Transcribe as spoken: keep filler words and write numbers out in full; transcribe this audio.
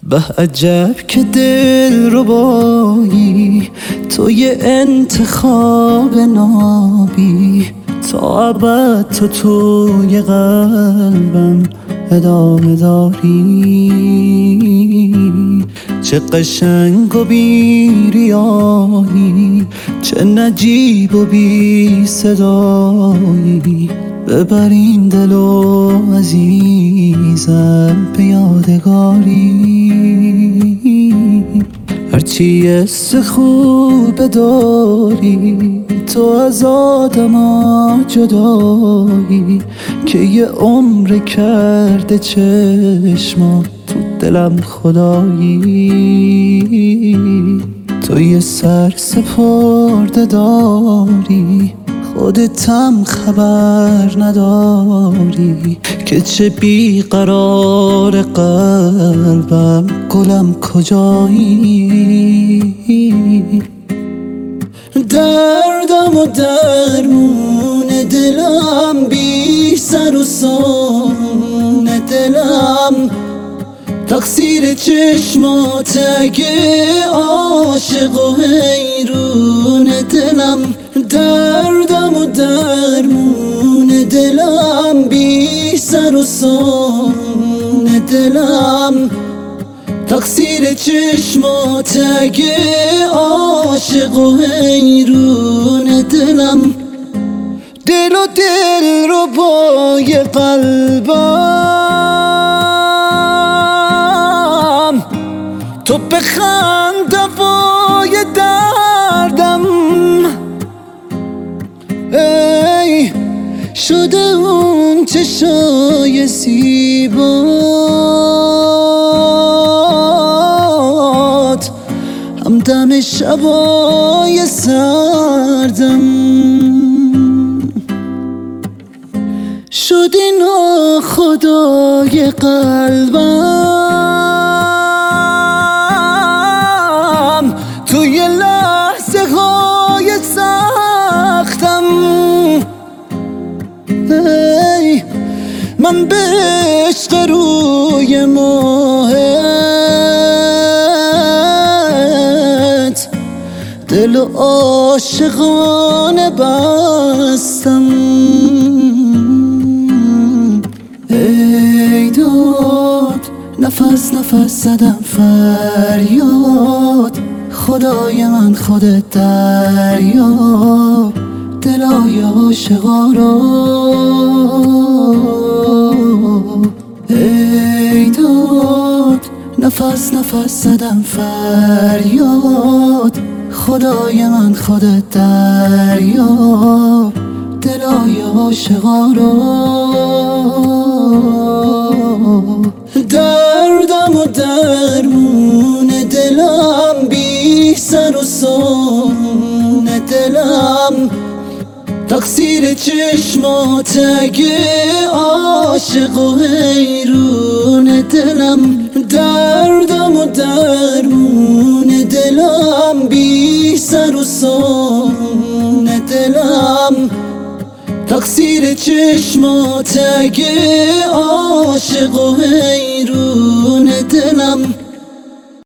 به عجب که دل ربایی تو یه انتخاب نابی، تا ابد تو توی قلبم ادامه داری. چه قشنگ و بی ریایی، چه نجیب و بی صدایی، ببر این دل و عزیزم به یادگاری. هرچی حس خوب داری تو از آدما جدایی، که یه عمر کرده چشما تو دلم خدایی. تو یه سر سپرده داری خودتم خبر نداری، که چه بیقرار قلبم گلم کجایی. دردم و درمون دلم بی سر و سامون دلم، تقصیر چشمات اگه عاشق و حیرون دلم. دردم و درمون دلم بی سر و سامون دلم، تقصیر چشمات اگه عاشق و حیرون دلم. دل و دل رو بای قلبم، تو بخند دوای دردم. ای شده اون چشای زیبات، همدم شبای سردم. شدی ناخدای قلبم، توی لحظه های سختم. ای من به عشق روی ماهت دل و عاشقانه بستم. ای داد نفس نفس زدم فریاد، خدای من خودت دریاب دلای عاشقا رو. ای داد نفس نفس زدم فریاد، خدای من خودت دریاب دلای عاشقا رو. دردم و درمون دلم بی سر و سامون دلم، تقصیر چشمات اگه عاشق و حیرون دلم. دردم و درمون دلم بی سر و سامون دلم، تقصیر چشمات اگه عاشق و حیرون دلم.